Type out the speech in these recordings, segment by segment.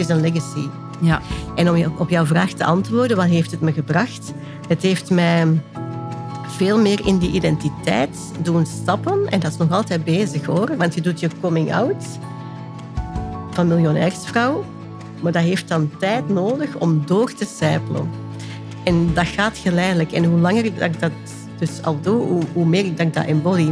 is een legacy. Ja. En om op jouw vraag te antwoorden, wat heeft het me gebracht? Het heeft mij veel meer in die identiteit doen stappen. En dat is nog altijd bezig hoor. Want je doet je coming out van miljonairsvrouw. Maar dat heeft dan tijd nodig om door te sijpelen. En dat gaat geleidelijk. En hoe langer ik dat dus al doe, hoe meer ik dat embody.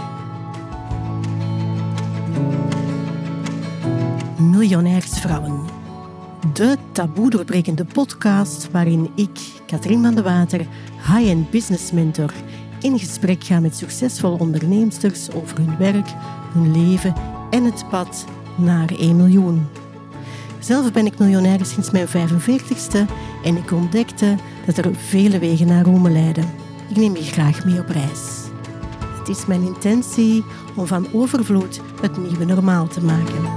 Miljonairsvrouwen. De taboe-doorbrekende podcast waarin ik, Katrien van de Water, high-end business mentor, in gesprek ga met succesvolle onderneemsters over hun werk, hun leven en het pad naar 1 miljoen. Zelf ben ik miljonair sinds mijn 45ste en ik ontdekte dat er vele wegen naar Rome leiden. Ik neem je graag mee op reis. Het is mijn intentie om van overvloed het nieuwe normaal te maken.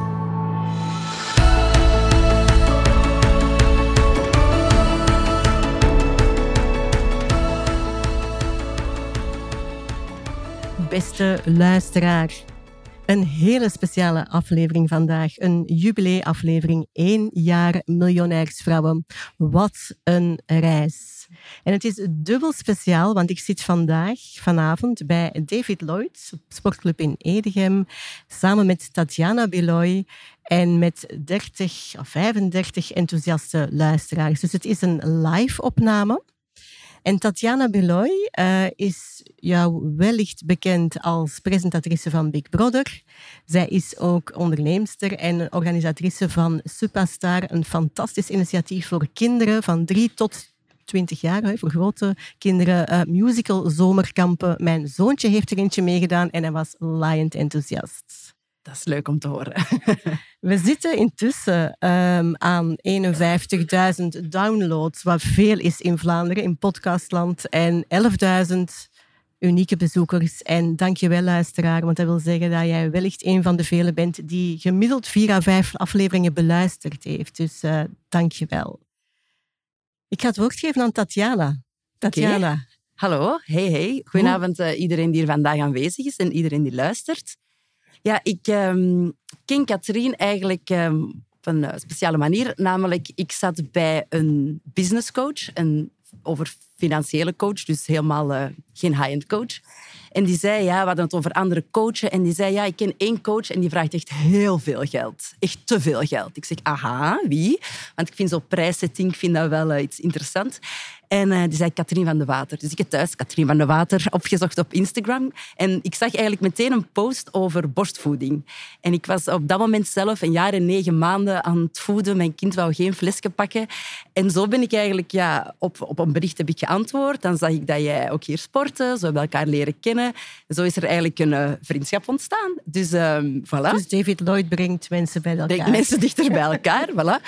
Beste luisteraar, een hele speciale aflevering vandaag. Een jubileeaflevering, 1 jaar miljonairsvrouwen. Wat een reis. En het is dubbel speciaal, want ik zit vanavond bij David Lloyd, sportclub in Edegem, samen met Tatjana Beloy en met 30 of 35 enthousiaste luisteraars. Dus het is een live opname. En Tatjana Beloy is jou wellicht bekend als presentatrice van Big Brother. Zij is ook onderneemster en organisatrice van Supastar, een fantastisch initiatief voor kinderen van 3 tot 20 jaar, voor grote kinderen, musical zomerkampen. Mijn zoontje heeft er eentje meegedaan en hij was laaiend enthousiast. Dat is leuk om te horen. We zitten intussen aan 51.000 downloads, wat veel is in Vlaanderen, in podcastland, en 11.000 unieke bezoekers. En dank je wel, luisteraar, want dat wil zeggen dat jij wellicht een van de velen bent die gemiddeld 4 à 5 afleveringen beluisterd heeft. Dus dank je wel. Ik ga het woord geven aan Tatjana. Tatjana. Okay. Hallo, hey. Goedenavond iedereen die hier vandaag aanwezig is en iedereen die luistert. Ja, ik ken Katrien eigenlijk op een speciale manier. Namelijk, ik zat bij een businesscoach, over financiële coach, dus helemaal geen high-end coach. En die zei, we hadden het over andere coachen. En die zei, ik ken 1 coach en die vraagt echt heel veel geld. Echt te veel geld. Ik zeg, aha, wie? Want ik vind zo'n prijssetting dat wel iets interessant. En die zei Katrien van de Water. Dus ik heb thuis Katrien van de Water opgezocht op Instagram. En ik zag eigenlijk meteen een post over borstvoeding. En ik was op dat moment zelf 1 jaar en 9 maanden aan het voeden. Mijn kind wou geen flesje pakken. En zo ben ik eigenlijk op een bericht heb ik geantwoord. Dan zag ik dat jij ook hier sportte. Zo hebben we elkaar leren kennen. Zo is er eigenlijk een vriendschap ontstaan. Dus voilà. Dus David Lloyd brengt mensen bij elkaar. Brengt mensen dichter bij elkaar, voilà.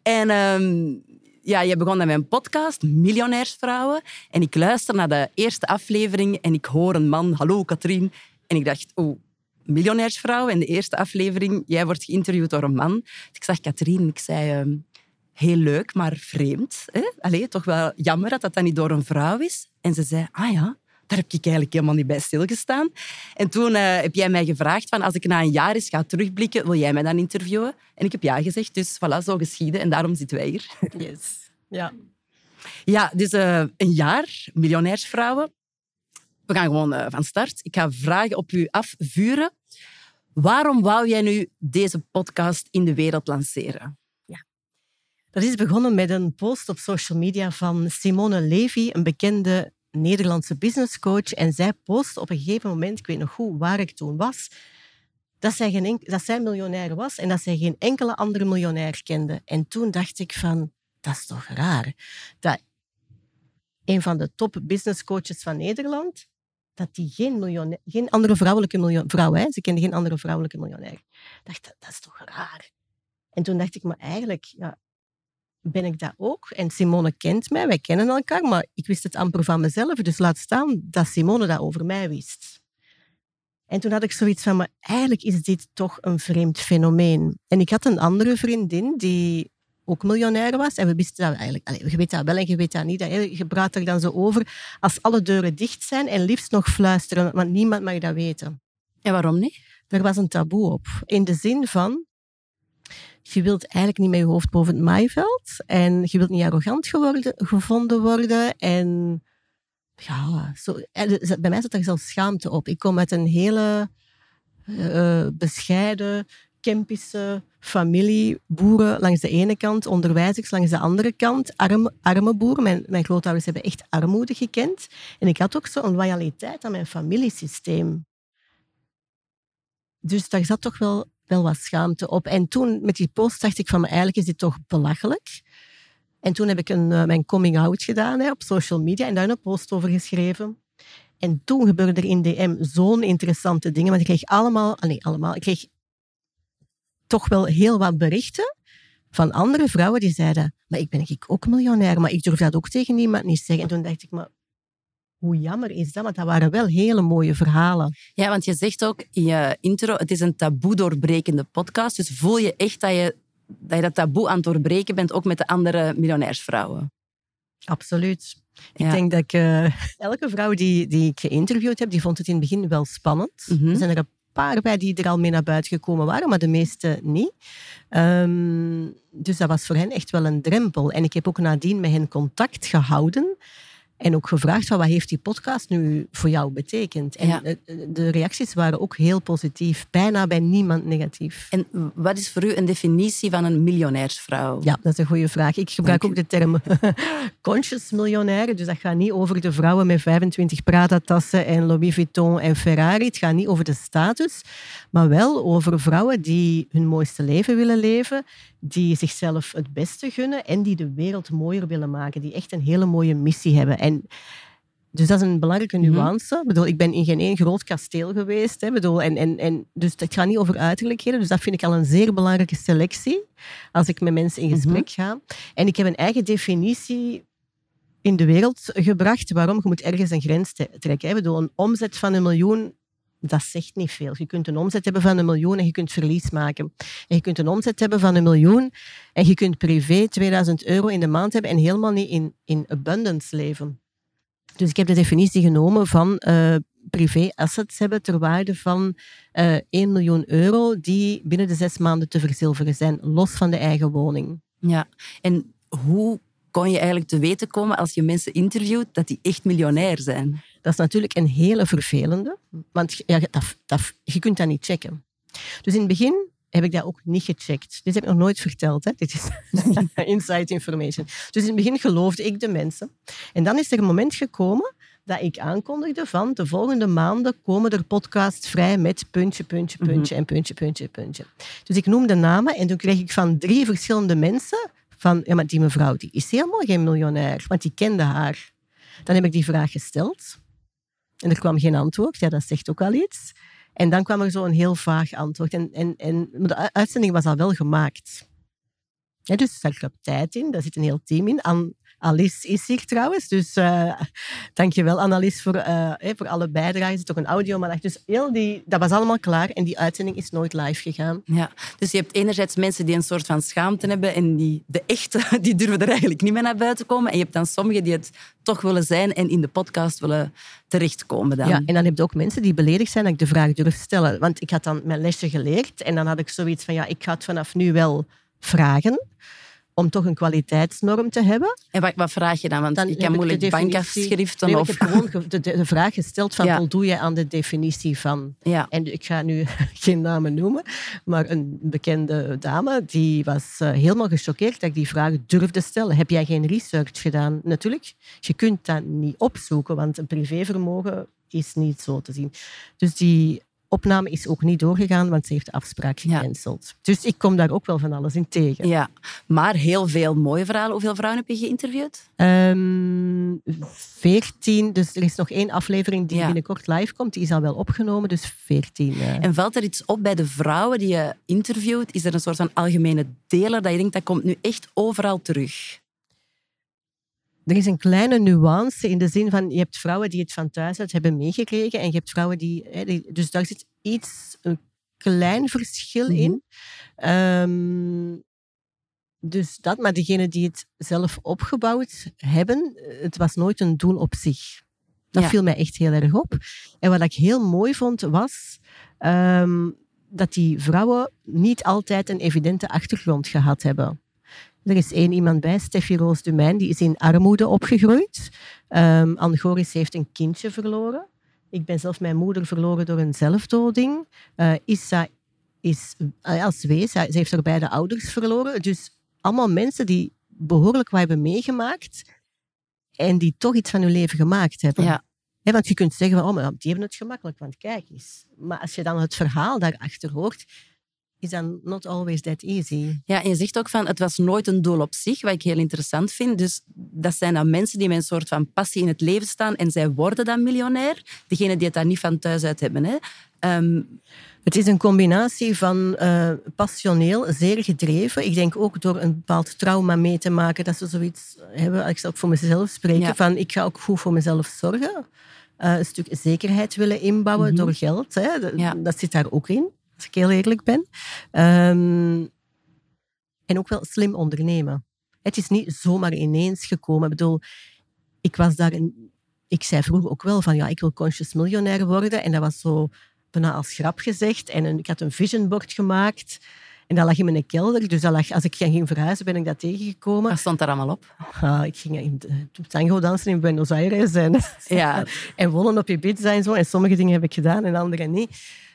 En je begon met mijn podcast, Miljonairsvrouwen. En ik luister naar de eerste aflevering en ik hoor een man, hallo Katrien. En ik dacht, Miljonairsvrouwen. En de eerste aflevering, jij wordt geïnterviewd door een man. Dus ik zag Katrien en ik zei, heel leuk, maar vreemd. Hè? Allee, toch wel jammer dat dat niet door een vrouw is. En ze zei, daar heb ik eigenlijk helemaal niet bij stilgestaan. En toen heb jij mij gevraagd, van, als ik na 1 jaar eens ga terugblikken, wil jij mij dan interviewen? En ik heb ja gezegd, dus voilà, zo geschieden. En daarom zitten wij hier. Yes. Ja. Ja, dus 1 jaar, miljonairsvrouwen. We gaan gewoon van start. Ik ga vragen op u afvuren. Waarom wou jij nu deze podcast in de wereld lanceren? Ja. Dat is begonnen met een post op social media van Simone Levy, een bekende Nederlandse businesscoach. En zij post op een gegeven moment, ik weet nog goed waar ik toen was, dat zij miljonair was en dat zij geen enkele andere miljonair kende. En toen dacht ik van, dat is toch raar. Dat een van de top businesscoaches van Nederland, dat die geen andere vrouwelijke vrouw, ze kende geen andere vrouwelijke miljonair. Ik dacht, dat is toch raar. En toen dacht ik, maar eigenlijk ben ik dat ook. En Simone kent mij, wij kennen elkaar, maar ik wist het amper van mezelf. Dus laat staan dat Simone dat over mij wist. En toen had ik zoiets van, maar eigenlijk is dit toch een vreemd fenomeen. En ik had een andere vriendin die ook miljonair was. En we wisten dat eigenlijk. Je weet dat wel en je weet dat niet. Je praat er dan zo over als alle deuren dicht zijn en liefst nog fluisteren, want niemand mag dat weten. En waarom niet? Er was een taboe op. In de zin van, je wilt eigenlijk niet met je hoofd boven het maaiveld. En je wilt niet arrogant gevonden worden. En ja, bij mij zit er zelfs schaamte op. Ik kom uit een hele bescheiden, Kempische familie. Boeren langs de ene kant, onderwijzers langs de andere kant. Arme boeren. Mijn grootouders hebben echt armoede gekend. En ik had ook zo'n loyaliteit aan mijn familiesysteem. Dus daar zat toch wel wat schaamte op. En toen, met die post, dacht ik van, eigenlijk is dit toch belachelijk. En toen heb ik mijn coming-out gedaan op social media en daar een post over geschreven. En toen gebeurde er in DM zo'n interessante dingen. Want ik kreeg ik kreeg toch wel heel wat berichten van andere vrouwen die zeiden, maar ik ben ook miljonair, maar ik durf dat ook tegen niemand niet zeggen. En toen dacht ik, maar hoe jammer is dat? Want dat waren wel hele mooie verhalen. Ja, want je zegt ook in je intro, het is een taboe doorbrekende podcast. Dus voel je echt dat je dat taboe aan het doorbreken bent, ook met de andere miljonairsvrouwen? Absoluut. Ik denk dat elke vrouw die ik geïnterviewd heb, die vond het in het begin wel spannend. Er zijn er een paar bij die er al mee naar buiten gekomen waren, maar de meeste niet. Dus dat was voor hen echt wel een drempel. En ik heb ook nadien met hen contact gehouden. En ook gevraagd van, wat heeft die podcast nu voor jou betekend? En de reacties waren ook heel positief. Bijna bij niemand negatief. En wat is voor u een definitie van een miljonairsvrouw? Ja, dat is een goede vraag. Ik gebruik ook de term conscious miljonair. Dus dat gaat niet over de vrouwen met 25 Prada-tassen en Louis Vuitton en Ferrari. Het gaat niet over de status. Maar wel over vrouwen die hun mooiste leven willen leven. Die zichzelf het beste gunnen en die de wereld mooier willen maken. Die echt een hele mooie missie hebben. En dus dat is een belangrijke nuance. Ik ben in geen één groot kasteel geweest. Dus het gaat niet over uiterlijkheden. Dus dat vind ik al een zeer belangrijke selectie als ik met mensen in gesprek ga. En ik heb een eigen definitie in de wereld gebracht. Waarom? Je moet ergens een grens trekken. Een omzet van 1 miljoen, dat zegt niet veel. Je kunt een omzet hebben van 1 miljoen en je kunt verlies maken. En je kunt een omzet hebben van 1 miljoen en je kunt privé 2000 euro in de maand hebben en helemaal niet in abundance leven. Dus ik heb de definitie genomen van privé assets hebben ter waarde van 1 miljoen euro die binnen de 6 maanden te verzilveren zijn, los van de eigen woning. Ja, en hoe kon je eigenlijk te weten komen als je mensen interviewt dat die echt miljonair zijn? Dat is natuurlijk een hele vervelende, want je kunt dat niet checken. Dus in het begin heb ik dat ook niet gecheckt. Dit heb ik nog nooit verteld. Hè. Dit is inside information. Dus in het begin geloofde ik de mensen. En dan is er een moment gekomen dat ik aankondigde van de volgende maanden komen er podcasts vrij met puntje en puntje. Dus ik noemde namen en toen kreeg ik van 3 verschillende mensen van, ja, maar die mevrouw die is helemaal geen miljonair, want die kende haar. Dan heb ik die vraag gesteld en er kwam geen antwoord. Ja, dat zegt ook al iets. En dan kwam er zo een heel vaag antwoord. En de uitzending was al wel gemaakt. Ja, dus daar zit tijd in, daar zit een heel team in. Alice is hier trouwens, dus dankjewel Annelies voor alle bijdragen. Er zit ook een audiomaandag. Dus dat was allemaal klaar en die uitzending is nooit live gegaan. Ja, dus je hebt enerzijds mensen die een soort van schaamte hebben en de echte, die durven er eigenlijk niet meer naar buiten komen. En je hebt dan sommigen die het toch willen zijn en in de podcast willen terechtkomen dan. Ja, en dan heb je ook mensen die beledigd zijn dat ik de vraag durf stellen. Want ik had dan mijn lesje geleerd en dan had ik zoiets van, ja, ik ga het vanaf nu wel vragen om toch een kwaliteitsnorm te hebben. En wat vraag je dan? Want je kan moeilijk bankafschriften. Nee, ik heb gewoon de vraag gesteld van voldoe je aan de definitie van... Ja. En ik ga nu geen namen noemen, maar een bekende dame die was helemaal gechoqueerd dat ik die vraag durfde stellen. Heb jij geen research gedaan? Natuurlijk, je kunt dat niet opzoeken, want een privévermogen is niet zo te zien. Dus die opname is ook niet doorgegaan, want ze heeft de afspraak gecanceld. Ja. Dus ik kom daar ook wel van alles in tegen. Ja, maar heel veel mooie verhalen. Hoeveel vrouwen heb je geïnterviewd? 14. Dus er is nog 1 aflevering die binnenkort live komt. Die is al wel opgenomen, dus 14. En valt er iets op bij de vrouwen die je interviewt? Is er een soort van algemene deler dat je denkt, dat komt nu echt overal terug? Er is een kleine nuance in de zin van, je hebt vrouwen die het van thuis uit hebben meegekregen en je hebt vrouwen die dus daar zit een klein verschil in. Dus dat, maar degenen die het zelf opgebouwd hebben, het was nooit een doel op zich. Dat viel mij echt heel erg op. En wat ik heel mooi vond was dat die vrouwen niet altijd een evidente achtergrond gehad hebben. Er is iemand bij, Steffi Roos Dumijn, die is in armoede opgegroeid. Anne Goris heeft een kindje verloren. Ik ben zelf mijn moeder verloren door een zelfdoding. Issa is als wees, ze heeft haar beide ouders verloren. Dus allemaal mensen die behoorlijk wat hebben meegemaakt en die toch iets van hun leven gemaakt hebben. Ja. Want je kunt zeggen, maar die hebben het gemakkelijk, want kijk eens. Maar als je dan het verhaal daarachter hoort, is dat not always that easy. Ja, en je zegt ook van, het was nooit een doel op zich, wat ik heel interessant vind. Dus dat zijn dan mensen die met een soort van passie in het leven staan en zij worden dan miljonair. Degenen die het daar niet van thuis uit hebben. Hè. Het is een combinatie van passioneel, zeer gedreven. Ik denk ook door een bepaald trauma mee te maken, dat ze zoiets hebben, ik zal ook voor mezelf spreken, van ik ga ook goed voor mezelf zorgen. Een stuk zekerheid willen inbouwen door geld. Hè. Dat zit daar ook in, als ik heel eerlijk ben. En ook wel slim ondernemen. Het is niet zomaar ineens gekomen. Ik bedoel, ik zei vroeger ook wel van, ik wil conscious miljonair worden. En dat was zo bijna als grap gezegd. En ik had een visionbord gemaakt. En dat lag in mijn kelder. Dus dat lag, als ik ging verhuizen, ben ik dat tegengekomen. Wat stond daar allemaal op? Ik ging in tango dansen in Buenos Aires. En wonen op Ibiza en zo. En sommige dingen heb ik gedaan en andere niet.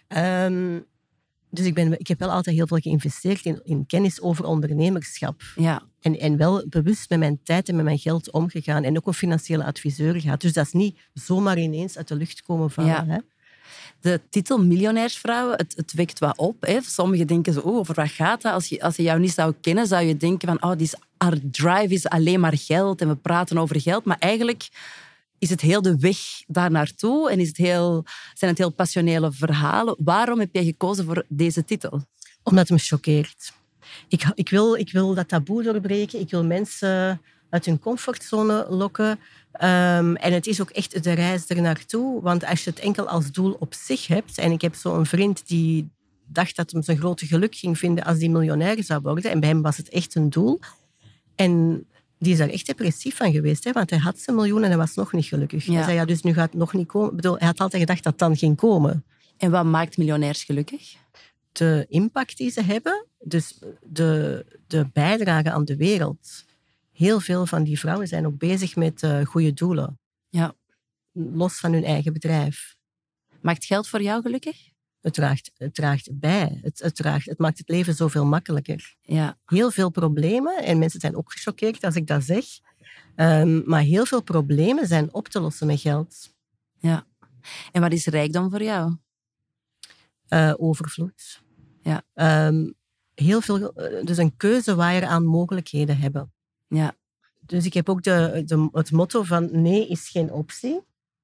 Dus ik heb wel altijd heel veel geïnvesteerd in kennis over ondernemerschap. Ja. En wel bewust met mijn tijd en met mijn geld omgegaan. En ook een financiële adviseur gehad. Dus dat is niet zomaar ineens uit de lucht komen vallen. Hè? De titel Miljonairsvrouwen, het wekt wat op. Hè. Sommigen denken zo, over wat gaat dat? Als je jou niet zou kennen, zou je denken van, our drive is alleen maar geld en we praten over geld. Maar eigenlijk is het heel de weg daar naartoe en zijn het heel passionele verhalen. Waarom heb jij gekozen voor deze titel? Omdat het me choqueert. Ik wil dat taboe doorbreken. Ik wil mensen uit hun comfortzone lokken. En het is ook echt de reis ernaartoe. Want als je het enkel als doel op zich hebt... En ik heb zo'n vriend die dacht dat hem zijn grote geluk ging vinden als hij miljonair zou worden. En bij hem was het echt een doel. En die is daar echt depressief van geweest. Hè? Want hij had zijn miljoen en hij was nog niet gelukkig. Hij zei, dus nu gaat het nog niet komen. Ik bedoel, hij had altijd gedacht dat het dan ging komen. En wat maakt miljonairs gelukkig? De impact die ze hebben. Dus de bijdrage aan de wereld. Heel veel van die vrouwen zijn ook bezig met goede doelen. Ja. Los van hun eigen bedrijf. Maakt geld voor jou gelukkig? Het draagt bij. Het maakt het leven zoveel makkelijker. Ja. Heel veel problemen, en mensen zijn ook gechoqueerd als ik dat zeg, maar heel veel problemen zijn op te lossen met geld. Ja. En wat is rijkdom voor jou? Overvloed. Ja. Heel veel, dus een keuze waar je aan mogelijkheden hebben. Ja. Dus ik heb ook het motto van nee is geen optie.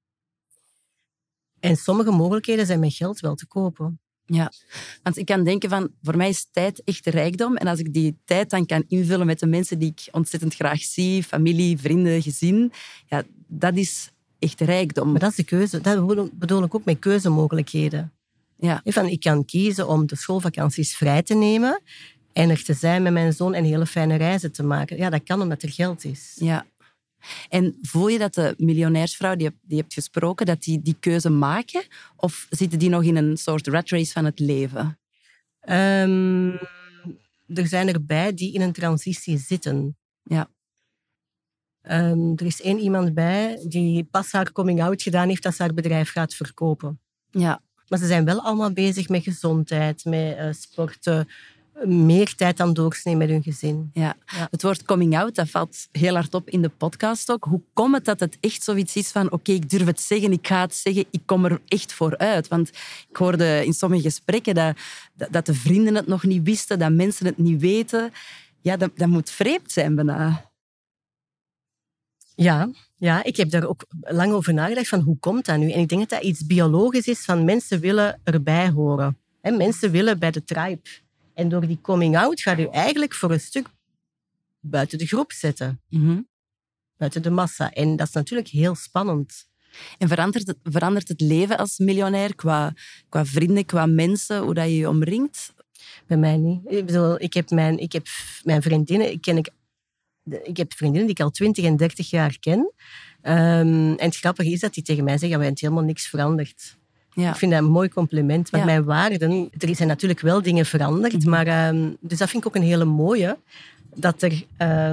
En sommige mogelijkheden zijn met geld wel te kopen. Ja, want ik kan denken van, voor mij is tijd echt rijkdom. En als ik die tijd dan kan invullen met de mensen die ik ontzettend graag zie, familie, vrienden, gezin, ja, dat is echt rijkdom. Maar dat is de keuze. Dat bedoel ik ook met keuzemogelijkheden. Ja. Van, ik kan kiezen om de schoolvakanties vrij te nemen en er te zijn met mijn zoon en hele fijne reizen te maken. Ja, dat kan omdat er geld is. Ja. En voel je dat de miljonairsvrouw die je hebt gesproken, dat die keuze maken? Of zitten die nog in een soort rat race van het leven? Er zijn erbij die in een transitie zitten. Ja. Er is iemand bij die pas haar coming-out gedaan heeft dat ze haar bedrijf gaat verkopen. Ja. Maar ze zijn wel allemaal bezig met gezondheid, met sporten, meer tijd aan doorsnee met hun gezin. Ja. Het woord coming out, dat valt heel hard op in de podcast ook. Hoe komt het dat het echt zoiets is van oké, ik durf het zeggen, ik ga het zeggen, ik kom er echt voor uit? Want ik hoorde in sommige gesprekken dat de vrienden het nog niet wisten, dat mensen het niet weten. Ja, dat moet vreemd zijn bijna. Ja, ik heb daar ook lang over nagedacht van hoe komt dat nu? En ik denk dat dat iets biologisch is van mensen willen erbij horen. Mensen willen bij de tribe. En door die coming-out gaat u eigenlijk voor een stuk buiten de groep zetten. Mm-hmm. Buiten de massa. En dat is natuurlijk heel spannend. En verandert het leven als miljonair qua vrienden, qua mensen, hoe dat je je omringt? Bij mij niet. Ik bedoel, ik heb mijn vriendinnen... Ik heb vriendinnen die ik al 20 en 30 jaar ken. En het grappige is dat die tegen mij zeggen, we hebben helemaal niks veranderd. Ja. Ik vind dat een mooi compliment. Want Ja. mijn waarden... Er zijn natuurlijk wel dingen veranderd. Maar, dus dat vind ik ook een hele mooie. Dat er...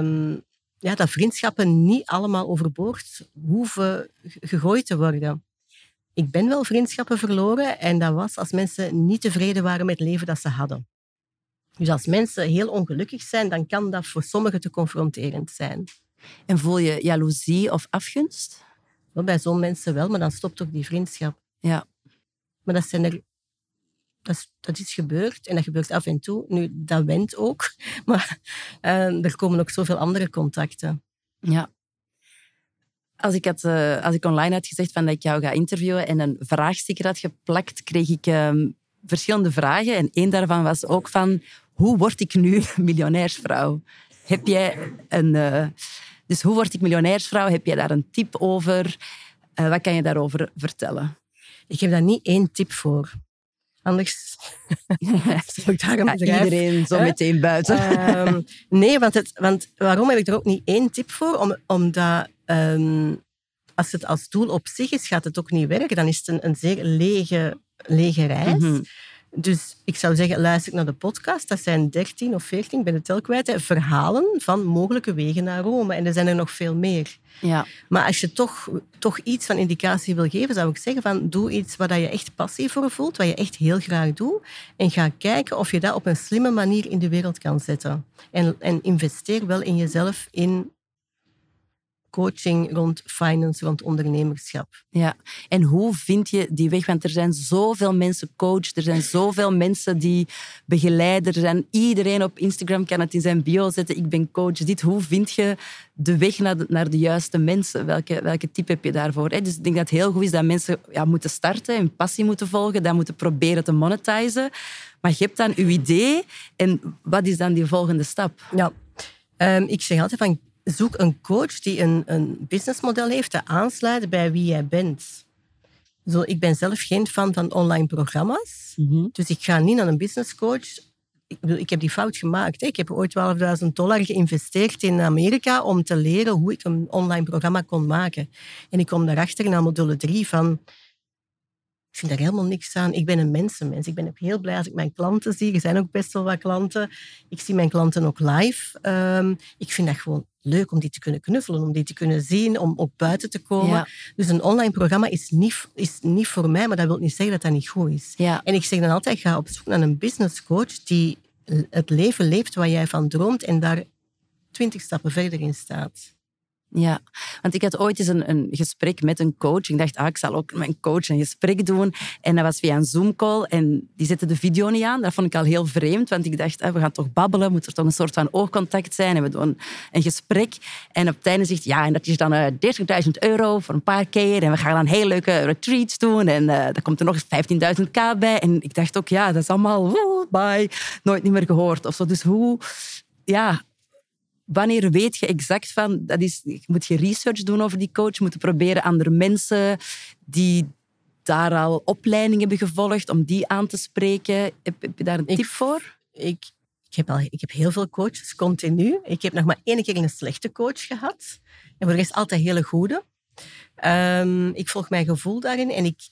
dat vriendschappen niet allemaal overboord hoeven gegooid te worden. Ik ben wel vriendschappen verloren. En dat was als mensen niet tevreden waren met het leven dat ze hadden. Dus als mensen heel ongelukkig zijn, dan kan dat voor sommigen te confronterend zijn. En voel je jaloezie of afgunst? Wel, bij zo'n mensen wel, maar dan stopt ook die vriendschap. Ja. Maar dat is gebeurd en dat gebeurt af en toe. Nu, dat went ook, maar er komen ook zoveel andere contacten. Ja. Als ik online had gezegd van dat ik jou ga interviewen en een vraagsticker had geplakt, kreeg ik verschillende vragen. En één daarvan was ook van, hoe word ik nu miljonairsvrouw? Heb jij dus hoe word ik miljonairsvrouw? Heb jij daar een tip over? Wat kan je daarover vertellen? Ik heb daar niet één tip voor. Anders zou ik daar een bedrijf... Iedereen zo meteen buiten. Nee, want waarom heb ik er ook niet één tip voor? Omdat als het als doel op zich is, gaat het ook niet werken. Dan is het een zeer lege reis. Mm-hmm. Dus ik zou zeggen, luister naar de podcast. Dat zijn 13 of 14, ik ben het tel kwijt. Verhalen van mogelijke wegen naar Rome. En er zijn er nog veel meer. Ja. Maar als je toch iets van indicatie wil geven, zou ik zeggen van doe iets waar je echt passie voor voelt, wat je echt heel graag doet. En ga kijken of je dat op een slimme manier in de wereld kan zetten. En investeer wel in jezelf, in coaching rond finance, rond ondernemerschap. Ja, en hoe vind je die weg? Want er zijn zoveel mensen coach, er zijn zoveel mensen die begeleiden. Iedereen op Instagram kan het in zijn bio zetten, ik ben coach. Hoe vind je de weg naar de juiste mensen? Welke tip heb je daarvoor? Dus ik denk dat het heel goed is dat mensen moeten starten, hun passie moeten volgen, dat moeten proberen te monetizen. Maar je hebt dan je idee en wat is dan die volgende stap? Ja, ik zeg altijd van zoek een coach die een businessmodel heeft dat aansluit bij wie jij bent. Zo, ik ben zelf geen fan van online programma's. Mm-hmm. Dus ik ga niet naar een businesscoach. Ik heb die fout gemaakt. Ik heb ooit $12.000 geïnvesteerd in Amerika om te leren hoe ik een online programma kon maken. En ik kom daarachter na module 3 van... Ik vind daar helemaal niks aan. Ik ben een mensenmens. Ik ben ook heel blij als ik mijn klanten zie. Er zijn ook best wel wat klanten. Ik zie mijn klanten ook live. Ik vind dat gewoon leuk om die te kunnen knuffelen, om die te kunnen zien, om ook buiten te komen. Ja. Dus een online programma is niet voor mij, maar dat wil niet zeggen dat dat niet goed is. Ja. En ik zeg dan altijd, ga op zoek naar een business coach die het leven leeft waar jij van droomt en daar 20 stappen verder in staat. Ja, want ik had ooit eens een gesprek met een coach. Ik dacht, ik zal ook met een coach een gesprek doen. En dat was via een Zoom-call en die zette de video niet aan. Dat vond ik al heel vreemd, want ik dacht, we gaan toch babbelen, moet er toch een soort van oogcontact zijn. En we doen een gesprek. En op het einde zegt en dat is dan €30.000 voor een paar keer. En we gaan dan heel leuke retreats doen. En daar komt er nog €15.000 bij. En ik dacht ook, dat is allemaal bye, nooit niet meer gehoord. Of zo. Dus wanneer weet je exact van... Moet je research doen over die coach? Moet je proberen andere mensen die daar al opleiding hebben gevolgd om die aan te spreken? Heb je daar een tip voor? Ik heb heel veel coaches, continu. Ik heb nog maar 1 keer een slechte coach gehad. En voor de rest altijd hele goede. Ik volg mijn gevoel daarin. En ik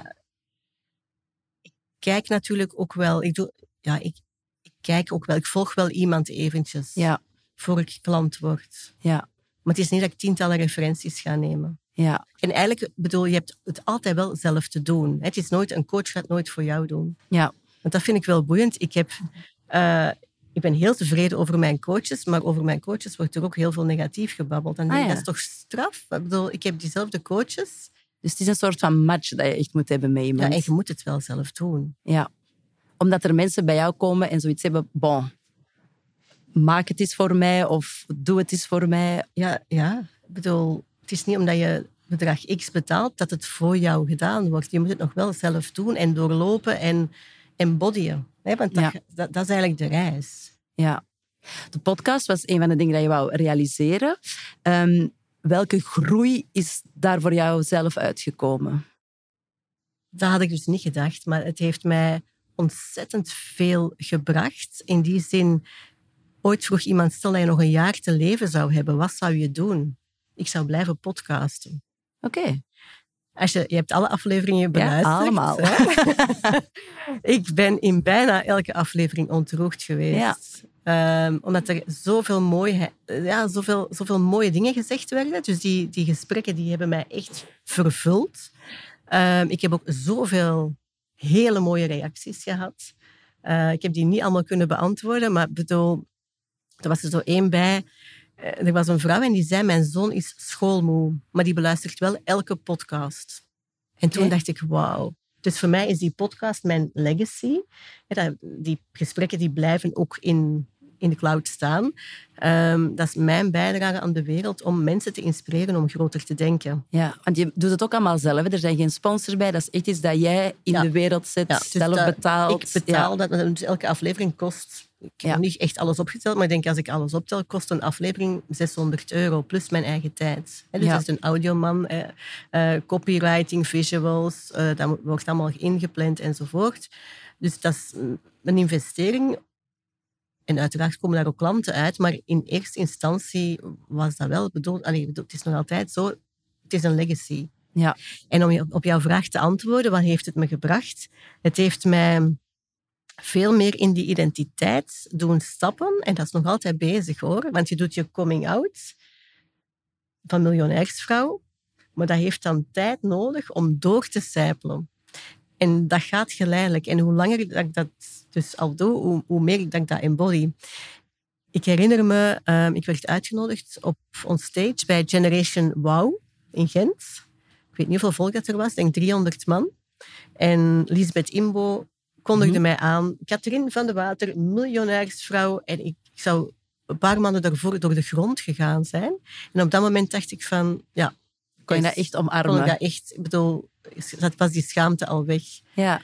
kijk natuurlijk ook wel... Ik kijk ook wel. Ik volg wel iemand eventjes. Ja. Voor ik klant word. Ja. Maar het is niet dat ik 10-tallen referenties ga nemen. Ja. En eigenlijk, je hebt het altijd wel zelf te doen. Het is nooit, een coach gaat nooit voor jou doen. Ja. Want dat vind ik wel boeiend. Ik ben heel tevreden over mijn coaches, maar over mijn coaches wordt er ook heel veel negatief gebabbeld. En dat is toch straf? Ik heb diezelfde coaches. Dus het is een soort van match dat je echt moet hebben met iemand. Ja, en je moet het wel zelf doen. Ja. Omdat er mensen bij jou komen en zoiets hebben, maak het eens voor mij of doe het eens voor mij. Ja. Het is niet omdat je bedrag X betaalt dat het voor jou gedaan wordt. Je moet het nog wel zelf doen en doorlopen en embodyen. Want dat is eigenlijk de reis. Ja. De podcast was een van de dingen dat je wou realiseren. Welke groei is daar voor jou zelf uitgekomen? Dat had ik dus niet gedacht, maar het heeft mij ontzettend veel gebracht. In die zin... Ooit vroeg iemand, stel dat je nog een jaar te leven zou hebben, wat zou je doen? Ik zou blijven podcasten. Oké. Je hebt alle afleveringen beluisterd. Ja, allemaal. Ik ben in bijna elke aflevering ontroerd geweest. Ja. Omdat er zoveel mooie dingen gezegd werden. Dus die gesprekken die hebben mij echt vervuld. Ik heb ook zoveel hele mooie reacties gehad. Ik heb die niet allemaal kunnen beantwoorden, maar bedoel, er was er zo één bij. Er was een vrouw en die zei, mijn zoon is schoolmoe, maar die beluistert wel elke podcast. En toen dacht ik, wauw. Dus voor mij is die podcast mijn legacy. Die gesprekken die blijven ook in de cloud staan. Dat is mijn bijdrage aan de wereld om mensen te inspireren om groter te denken. Ja, want je doet het ook allemaal zelf. Hè? Er zijn geen sponsors bij. Dat is echt iets dat jij in de wereld zet, dus zelf betaalt. Ik betaal dat. Dus elke aflevering kost... Ik heb nog niet echt alles opgeteld, maar ik denk als ik alles optel, kost een aflevering €600 plus mijn eigen tijd. Dus dat is een audioman, copywriting, visuals, dat wordt allemaal ingepland enzovoort. Dus dat is een investering. En uiteraard komen daar ook klanten uit, maar in eerste instantie was dat wel bedoeld. Het is nog altijd zo, het is een legacy. Ja. En om op jouw vraag te antwoorden, wat heeft het me gebracht? Het heeft mij veel meer in die identiteit doen stappen. En dat is nog altijd bezig, hoor. Want je doet je coming out van miljonairsvrouw. Maar dat heeft dan tijd nodig om door te sijpelen. En dat gaat geleidelijk. En hoe langer ik dat dus al doe, hoe meer ik dat embody. Ik herinner me, ik werd uitgenodigd op onstage bij Generation Wow in Gent. Ik weet niet hoeveel volk dat er was, ik denk 300 man. En Lisbeth Imbo kondigde mij aan. Catherine van de Water, miljonairsvrouw. En ik zou een paar maanden daarvoor door de grond gegaan zijn. En op dat moment dacht ik van... Ja, kon je dat echt omarmen? Kon ik dat echt... Ik bedoel, dat was die schaamte al weg. Ja.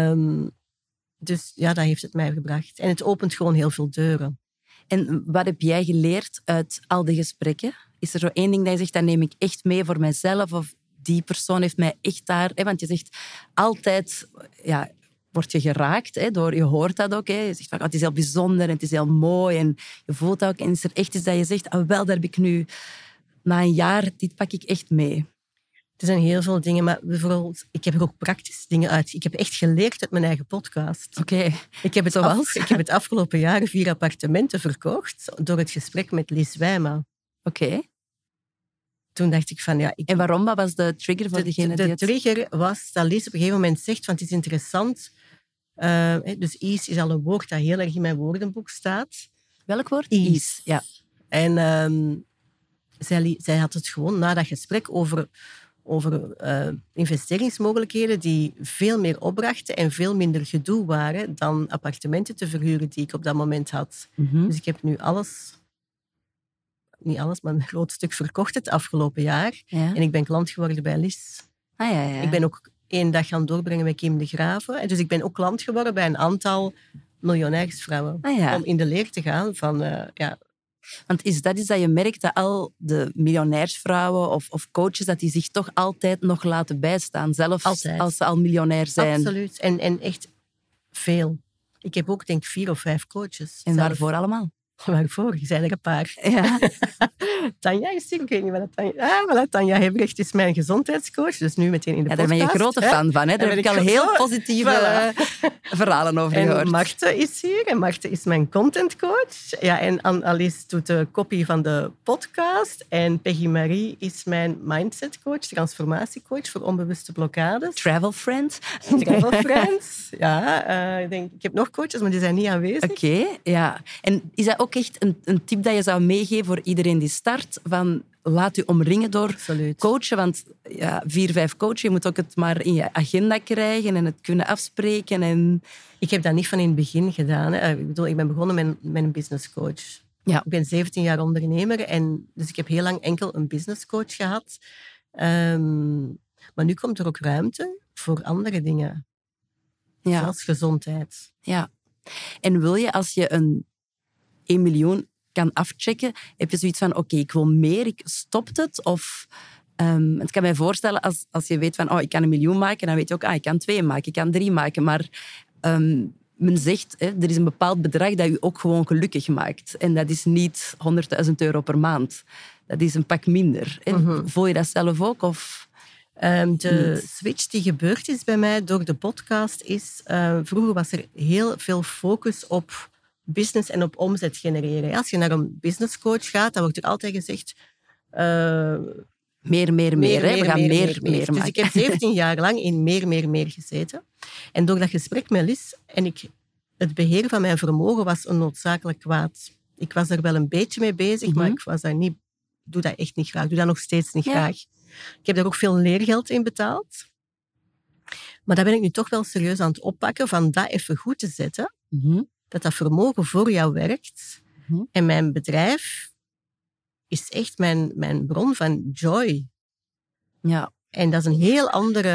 Dus ja, dat heeft het mij gebracht. En het opent gewoon heel veel deuren. En wat heb jij geleerd uit al die gesprekken? Is er zo één ding dat je zegt, dat neem ik echt mee voor mijzelf? Of die persoon heeft mij echt daar... Want je zegt altijd... Ja, word je geraakt, je hoort dat ook. Je zegt van, het is heel bijzonder en het is heel mooi. En je voelt dat ook. En is er echt iets dat je zegt, wel, daar heb ik nu... Na een jaar, dit pak ik echt mee. Er zijn heel veel dingen, maar bijvoorbeeld, ik heb er ook praktische dingen uit. Ik heb echt geleerd uit mijn eigen podcast. Oké. Ik heb het afgelopen jaar 4 appartementen verkocht door het gesprek met Lies Wijma. Oké. Toen dacht ik van, ja... En waarom? Wat was de trigger voor degene die het... De trigger was dat Lies op een gegeven moment zegt, want het is interessant. Dus ease is al een woord dat heel erg in mijn woordenboek staat. Welk woord? Ease. Ja. En zij had het gewoon na dat gesprek over investeringsmogelijkheden die veel meer opbrachten en veel minder gedoe waren dan appartementen te verhuren die ik op dat moment had. Mm-hmm. Dus ik heb nu niet alles, maar een groot stuk verkocht het afgelopen jaar. Ja. En ik ben klant geworden bij Lies. Ja. Ik ben ook 1 dag gaan doorbrengen bij Kim de Graven. En dus ik ben ook klant geworden bij een aantal miljonairsvrouwen. Om in de leer te gaan van... Want is dat iets dat je merkt, dat al de miljonairsvrouwen of coaches, dat die zich toch altijd nog laten bijstaan, zelfs als ze al miljonair zijn? Absoluut. En echt veel. Ik heb ook, denk ik, 4 of 5 coaches. En waarvoor allemaal? Waarvoor? Er zijn er een paar. Ja. Tanja is hier. Ik weet niet wat Tanja... Tanja Hebrecht is mijn gezondheidscoach. Dus nu meteen in de podcast. Daar ben je grote fan van. Hè? Daar heb ik al heel positieve verhalen over gehoord. En Marten is hier. En Marten is mijn contentcoach. Ja, en Alice doet de copy van de podcast. En Peggy Marie is mijn mindsetcoach, transformatiecoach voor onbewuste blokkades. Travel friends. Travel friends. Ja, ik heb nog coaches, maar die zijn niet aanwezig. Oké, ja. En is dat ook echt een tip dat je zou meegeven voor iedereen die start? Van laat je omringen door coachen. Want 4, 5 coachen, je moet ook het maar in je agenda krijgen en het kunnen afspreken. En... Ik heb dat niet van in het begin gedaan. Hè. Ik ben begonnen met een businesscoach. Ja. Ik ben 17 jaar ondernemer en dus ik heb heel lang enkel een businesscoach gehad. Maar nu komt er ook ruimte voor andere dingen. Ja. Zoals gezondheid. Ja. En wil je, als je 1 miljoen kan afchecken, heb je zoiets van, oké, ik wil meer, ik stop het? Of ik kan mij voorstellen, als je weet van, ik kan 1 miljoen maken, dan weet je ook, ik kan 2 maken, ik kan 3 maken. Maar men zegt, er is een bepaald bedrag dat je ook gewoon gelukkig maakt. En dat is niet €100.000 per maand. Dat is een pak minder. Mm-hmm. Voel je dat zelf ook? Of... De switch die gebeurd is bij mij door de podcast is... vroeger was er heel veel focus op business en op omzet genereren. Als je naar een businesscoach gaat, dan wordt er altijd gezegd... Meer. We gaan meer Dus maken. ik heb 17 jaar lang in meer gezeten. En door dat gesprek met Liz en het beheer van mijn vermogen was een noodzakelijk kwaad. Ik was er wel een beetje mee bezig, maar ik was daar niet... Doe dat echt niet graag. Doe dat nog steeds niet graag. Ik heb daar ook veel leergeld in betaald. Maar daar ben ik nu toch wel serieus aan het oppakken van dat even goed te zetten. Dat vermogen voor jou werkt. En mijn bedrijf is echt mijn bron van joy. Ja. En dat is een heel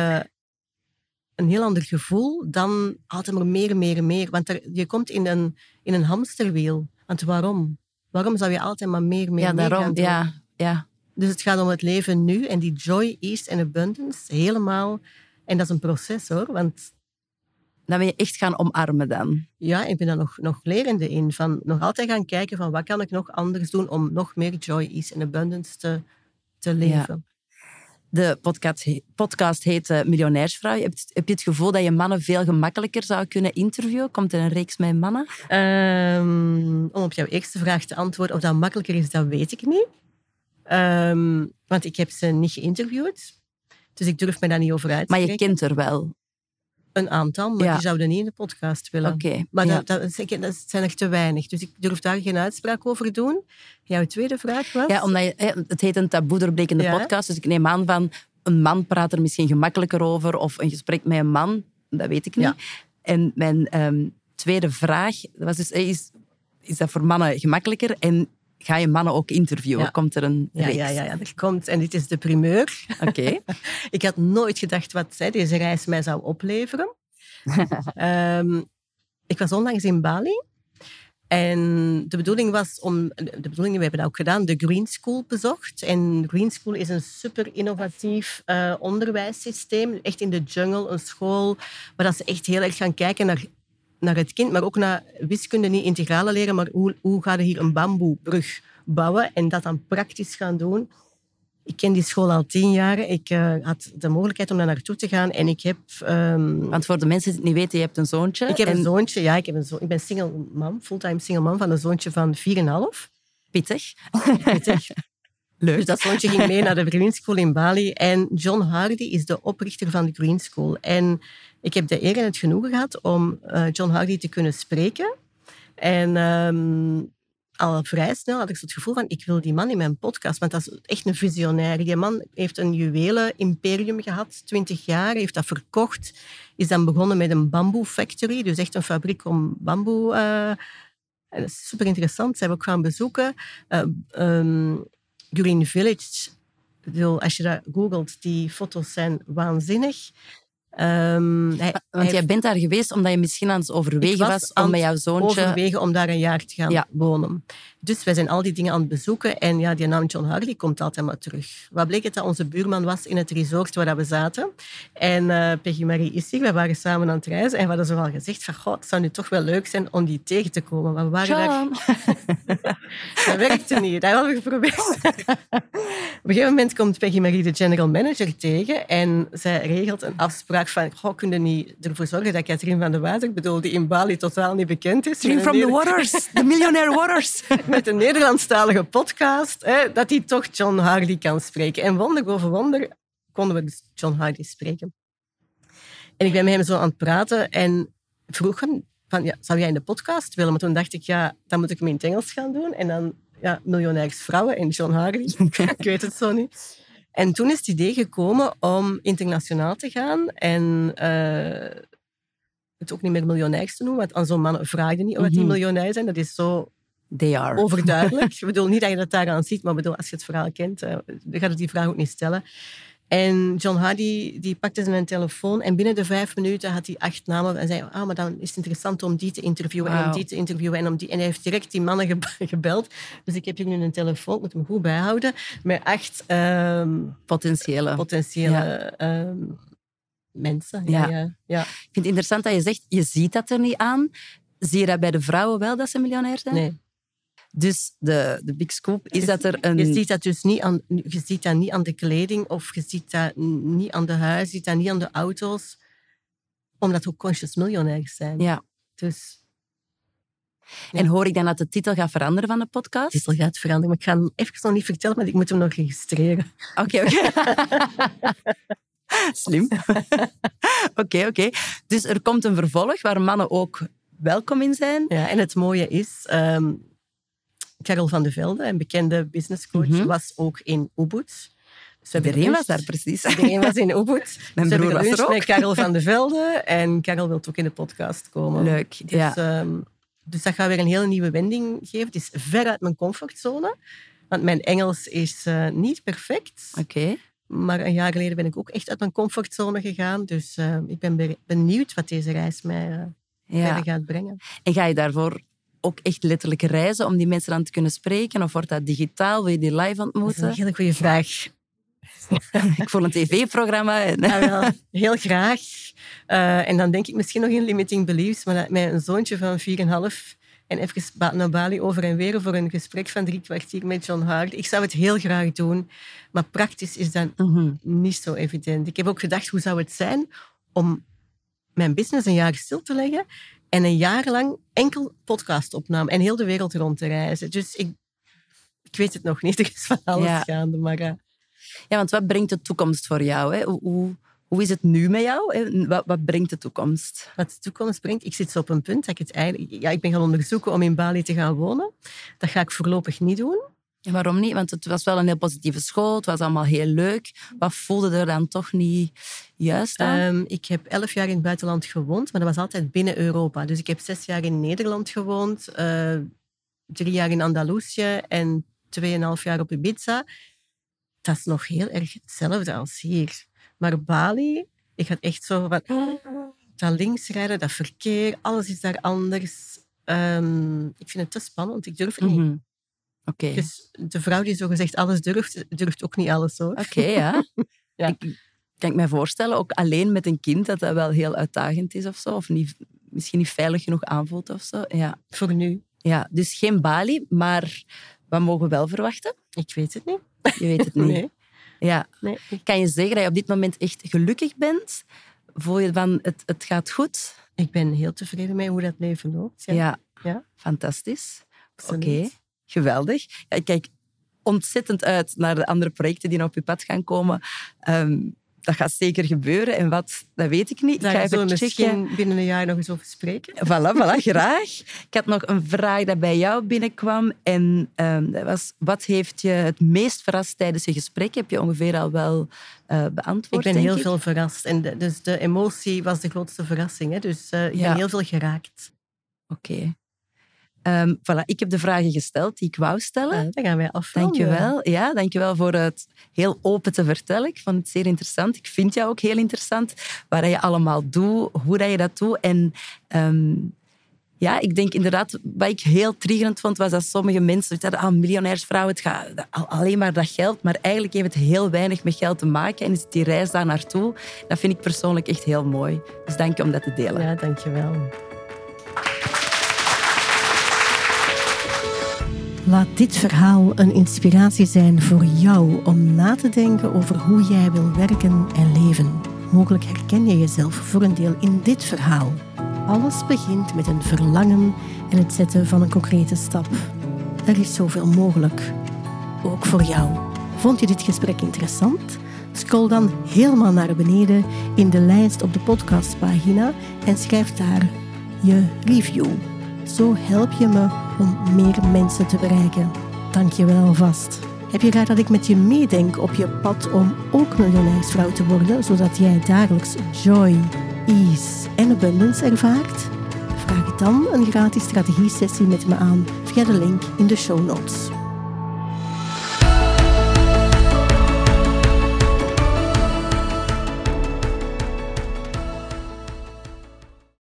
ander gevoel dan altijd maar meer. Want je komt in een hamsterwiel. Want waarom? Waarom zou je altijd maar meer gaan doen? Ja. Dus het gaat om het leven nu en die joy, ease en abundance helemaal. En dat is een proces hoor, want... Dan ben je echt gaan omarmen dan. Ja, ik ben daar nog lerende in. Van nog altijd gaan kijken van wat kan ik nog anders doen om nog meer joy, ease en abundance te leven. De podcast heet Miljonairsvrouw. Heb je het gevoel dat je mannen veel gemakkelijker zou kunnen interviewen? Komt er een reeks met mannen? Om op jouw eerste vraag te antwoorden, of dat makkelijker is, dat weet ik niet. Want ik heb ze niet geïnterviewd. Dus ik durf me daar niet over uit te Maar je spreken. kent er wel? Een aantal, maar die zouden niet in de podcast willen. Okay, maar dat zijn er te weinig. Dus ik durf daar geen uitspraak over doen. Jouw tweede vraag was? Ja, omdat het heet een taboe doorbrekende podcast. Dus ik neem aan van een man praat er misschien gemakkelijker over. Of een gesprek met een man, dat weet ik niet. Ja. En mijn tweede vraag was dus, is dat voor mannen gemakkelijker? En ga je mannen ook interviewen? Ja. Komt er een reeks? Ja, er komt. En dit is de primeur. Oké. Ik had nooit gedacht wat deze reis mij zou opleveren. Ik was onlangs in Bali. En de bedoeling we hebben dat ook gedaan, de Green School bezocht. En Green School is een super innovatief onderwijssysteem. Echt in de jungle, een school waar ze echt heel erg gaan kijken naar het kind, maar ook naar wiskunde, niet integrale leren, maar hoe ga je hier een bamboebrug bouwen en dat dan praktisch gaan doen. Ik ken die school al 10 jaar. Ik had de mogelijkheid om daar naartoe te gaan en ik heb... Want voor de mensen die het niet weten, je hebt een zoontje. Ik heb een zoontje, ja. Ik ben single mom, fulltime single mom van een zoontje van 4,5. Pittig. Leuk. Dus dat zoontje ging mee naar de Green School in Bali. En John Hardy is de oprichter van de Green School. En ik heb de eer en het genoegen gehad om John Hardy te kunnen spreken. En al vrij snel had ik zo het gevoel van, ik wil die man in mijn podcast, want dat is echt een visionair. Die man heeft een juwelen-imperium gehad, 20 jaar, heeft dat verkocht, is dan begonnen met een bamboe factory, dus echt een fabriek om bamboe... en dat is super interessant, ze hebben ook gaan bezoeken. Green Village, als je dat googelt, die foto's zijn waanzinnig. Want jij bent daar geweest omdat je misschien aan het overwegen was om met jouw zoontje... overwegen om daar een jaar te gaan wonen. Dus wij zijn al die dingen aan het bezoeken. En ja, die naam John Hardy komt altijd maar terug. Wat bleek het dat onze buurman was in het resort waar we zaten. En Peggy Marie is hier. We waren samen aan het reizen. En we hadden zoal gezegd van, goh, het zou nu toch wel leuk zijn om die tegen te komen. Maar we waren daar... Dat werkte niet. Dat hadden we geprobeerd. Op een gegeven moment komt Peggy Marie de general manager tegen. En zij regelt een afspraak van, goh, kun je niet ervoor zorgen dat Katrien van der Water, die in Bali totaal niet bekend is. Katrien from the Waters, the Millionaire Waters. Met een Nederlandstalige podcast, dat hij toch John Hardy kan spreken. En wonder boven wonder konden we dus John Hardy spreken. En ik ben met hem zo aan het praten en vroeg hem van, ja, zou jij in de podcast willen? Maar toen dacht ik, ja, dan moet ik hem in het Engels gaan doen. En dan, ja, miljonairsvrouwen en John Hardy. Ik weet het zo niet. En toen is het idee gekomen om internationaal te gaan en het ook niet meer miljonairs te noemen, want aan zo'n mannen vragen niet of die miljonair zijn. Dat is zo overduidelijk. Ik bedoel, niet dat je dat daaraan ziet, maar bedoel, als je het verhaal kent, dan gaat het die vraag ook niet stellen. En John Hardy die pakte zijn telefoon en binnen de 5 minuten had hij 8 namen en zei, maar dan is het interessant om die te interviewen en om die te interviewen en om die. En hij heeft direct die mannen gebeld. Dus ik heb hier nu een telefoon, ik moet hem goed bijhouden, met 8 potentiële mensen. Ja. Ja. Ik vind het interessant dat je zegt, je ziet dat er niet aan. Zie je dat bij de vrouwen wel, dat ze miljonair zijn? Nee. Dus de big scoop is dat er een... Je ziet dat dus niet aan, je ziet dat niet aan de kleding of je ziet dat niet aan de huizen, je ziet dat niet aan de auto's, omdat we conscious miljonairs zijn. Ja. Dus... Ja. En hoor ik dan dat de titel gaat veranderen van de podcast? De titel gaat veranderen, maar ik ga hem even nog niet vertellen, want ik moet hem nog registreren. Oké. Slim. Oké. Dus er komt een vervolg waar mannen ook welkom in zijn. Ja, en het mooie is, Karel van de Velde, een bekende businesscoach, was ook in Ubud. Dus iedereen was daar precies. Iedereen was in Ubud. Mijn broer was er ook. Met Karel van de Velde en Karel wil ook in de podcast komen. Leuk, dus, ja. Dus dat gaat weer een hele nieuwe wending geven. Het is ver uit mijn comfortzone, want mijn Engels is niet perfect. Oké. Maar een jaar geleden ben ik ook echt uit mijn comfortzone gegaan. Dus ik ben benieuwd wat deze reis mij verder gaat brengen. En ga je daarvoor ook echt letterlijk reizen om die mensen dan te kunnen spreken? Of wordt dat digitaal? Wil je die live ontmoeten? Dat is een hele goede vraag. Ik voel een tv-programma. Ja, wel, heel graag. En dan denk ik misschien nog in limiting beliefs, maar dat met een zoontje van 4,5 en even naar Bali over en weer voor een gesprek van 3 kwartier met John Hardy. Ik zou het heel graag doen, maar praktisch is dat niet zo evident. Ik heb ook gedacht, hoe zou het zijn om mijn business een jaar stil te leggen en een jaar lang enkel podcastopname en heel de wereld rond te reizen. Dus ik weet het nog niet. Er is van alles gaande, maar... Ja, want wat brengt de toekomst voor jou? Hè? Hoe is het nu met jou? Hè? Wat brengt de toekomst? Wat de toekomst brengt? Ik zit zo op een punt dat ik het eigenlijk... Ja, ik ben gaan onderzoeken om in Bali te gaan wonen. Dat ga ik voorlopig niet doen. En waarom niet? Want het was wel een heel positieve school. Het was allemaal heel leuk. Wat voelde er dan toch niet juist aan? Ik heb 11 jaar in het buitenland gewoond, maar dat was altijd binnen Europa. Dus ik heb 6 jaar in Nederland gewoond, 3 jaar in Andalusië en 2,5 jaar op Ibiza. Dat is nog heel erg hetzelfde als hier. Maar Bali, ik had echt zo van... Dat linksrijden, dat verkeer, alles is daar anders. Ik vind het te spannend, ik durf het niet. Okay. Dus de vrouw die zogezegd alles durft ook niet alles, hoor. Oké, ja. Ja. Kan ik me voorstellen, ook alleen met een kind, dat wel heel uitdagend is of zo? Of niet, misschien niet veilig genoeg aanvoelt of zo? Ja. Voor nu. Ja, dus geen Bali, maar wat mogen we wel verwachten? Ik weet het niet. Je weet het niet. Nee. Ja. Nee. Kan je zeggen dat je op dit moment echt gelukkig bent? Voel je van, het gaat goed? Ik ben heel tevreden met hoe dat leven loopt. Ja. Ja. Fantastisch. Absoluut. Oké. Geweldig. Ja, ik kijk ontzettend uit naar de andere projecten die nog op je pad gaan komen. Dat gaat zeker gebeuren. En wat, dat weet ik niet. Daar ik ga zullen we even checken. misschien binnen een jaar nog eens over spreken. Voilà, graag. Ik had nog een vraag dat bij jou binnenkwam. En dat was, wat heeft je het meest verrast tijdens je gesprek? Heb je ongeveer al wel beantwoord, Ik ben heel veel verrast. En dus de emotie was de grootste verrassing. Hè? Dus ik ben heel veel geraakt. Oké. Voilà, ik heb de vragen gesteld die ik wou stellen. Dan gaan wij afronden. Dankjewel. Ja, dankjewel voor het heel open te vertellen. Ik vond het zeer interessant. Ik vind jou ook heel interessant. Wat je allemaal doet, hoe dat je dat doet. En ja, ik denk inderdaad, wat ik heel triggerend vond, was dat sommige mensen zeiden, miljonairsvrouw, het gaat alleen maar dat geld. Maar eigenlijk heeft het heel weinig met geld te maken. En is het die reis daar naartoe. Dat vind ik persoonlijk echt heel mooi. Dus dank je om dat te delen. Ja, dankjewel. Laat dit verhaal een inspiratie zijn voor jou om na te denken over hoe jij wil werken en leven. Mogelijk herken je jezelf voor een deel in dit verhaal. Alles begint met een verlangen en het zetten van een concrete stap. Er is zoveel mogelijk. Ook voor jou. Vond je dit gesprek interessant? Scroll dan helemaal naar beneden in de lijst op de podcastpagina en schrijf daar je review. Zo help je me om meer mensen te bereiken. Dank je wel alvast. Heb je graag dat ik met je meedenk op je pad om ook miljonairsvrouw te worden, zodat jij dagelijks joy, ease en abundance ervaart? Vraag dan een gratis strategie-sessie met me aan via de link in de show notes.